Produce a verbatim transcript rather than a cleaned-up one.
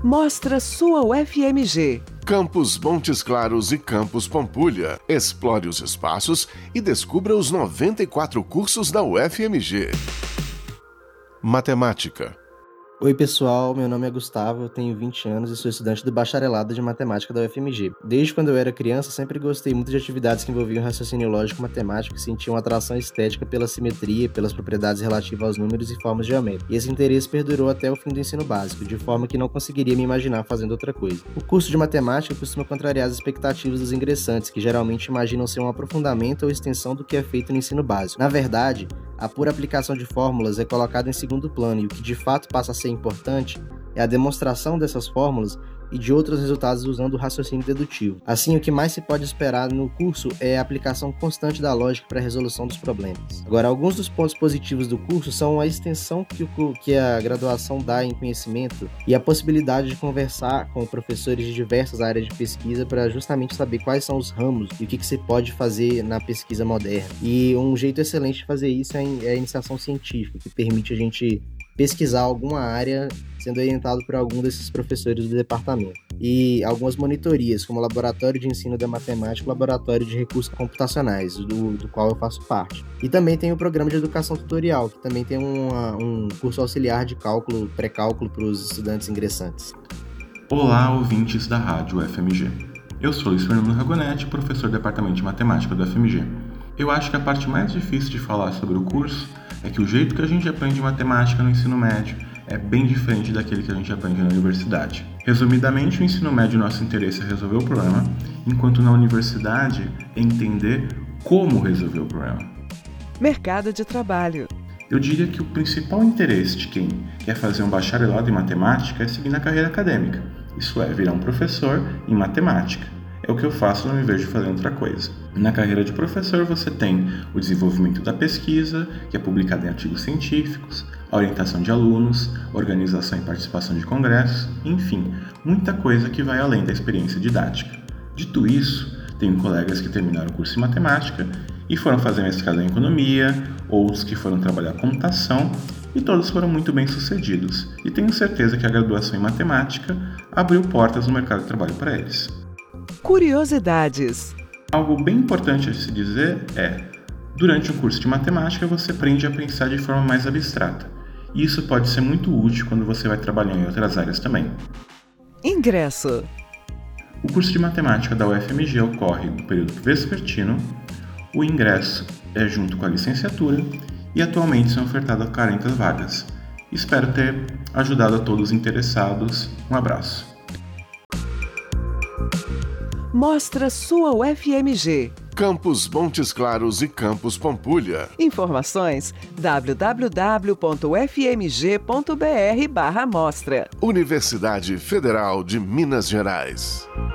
Mostra sua U F M G. Campus Montes Claros e Campus Pampulha. Explore os espaços e descubra os noventa e quatro cursos da U F M G. Matemática. Oi pessoal, meu nome é Gustavo, eu tenho vinte anos e sou estudante do bacharelado de matemática da U F M G. Desde quando eu era criança, sempre gostei muito de atividades que envolviam raciocínio lógico matemático e sentia uma atração estética pela simetria, pelas propriedades relativas aos números e formas geométricas. E esse interesse perdurou até o fim do ensino básico, de forma que não conseguiria me imaginar fazendo outra coisa. O curso de matemática costuma contrariar as expectativas dos ingressantes, que geralmente imaginam ser um aprofundamento ou extensão do que é feito no ensino básico. Na verdade, a pura aplicação de fórmulas é colocada em segundo plano e o que de fato passa a ser importante é a demonstração dessas fórmulas e de outros resultados usando o raciocínio dedutivo. Assim, o que mais se pode esperar no curso é a aplicação constante da lógica para a resolução dos problemas. Agora, alguns dos pontos positivos do curso são a extensão que, o, que a graduação dá em conhecimento e a possibilidade de conversar com professores de diversas áreas de pesquisa para justamente saber quais são os ramos e o que, que se pode fazer na pesquisa moderna. E um jeito excelente de fazer isso é a iniciação científica, que permite a gente pesquisar alguma área sendo orientado por algum desses professores do departamento. E algumas monitorias, como o Laboratório de Ensino da Matemática e o Laboratório de Recursos Computacionais, do, do qual eu faço parte. E também tem o Programa de Educação Tutorial, que também tem uma, um curso auxiliar de cálculo, pré-cálculo para os estudantes ingressantes. Olá, ouvintes da Rádio U F M G. Eu sou Luiz Fernando Ragonetti, professor do Departamento de Matemática do U F M G. Eu acho que a parte mais difícil de falar sobre o curso é que o jeito que a gente aprende matemática no ensino médio é bem diferente daquele que a gente aprende na universidade. Resumidamente, o ensino médio, nosso interesse é resolver o problema, enquanto na universidade é entender como resolver o problema. Mercado de trabalho. Eu diria que o principal interesse de quem quer fazer um bacharelado em matemática é seguir na carreira acadêmica, isso é, virar um professor em matemática. É o que eu faço, não me vejo fazendo outra coisa. Na carreira de professor você tem o desenvolvimento da pesquisa, que é publicada em artigos científicos, a orientação de alunos, organização e participação de congressos, enfim, muita coisa que vai além da experiência didática. Dito isso, tenho colegas que terminaram o curso em matemática e foram fazer mestrado em economia, outros que foram trabalhar computação, e todos foram muito bem sucedidos, e tenho certeza que a graduação em matemática abriu portas no mercado de trabalho para eles. Curiosidades. Algo bem importante a se dizer é, durante o curso de matemática você aprende a pensar de forma mais abstrata, e isso pode ser muito útil quando você vai trabalhar em outras áreas também. Ingresso. O curso de matemática da U F M G ocorre no período vespertino, o ingresso é junto com a licenciatura e atualmente são ofertadas quarenta vagas. Espero ter ajudado a todos os interessados. Um abraço. Mostra sua U F M G. Campus Montes Claros e Campus Pampulha. Informações w w w ponto u f m g ponto b r barra mostra. Universidade Federal de Minas Gerais.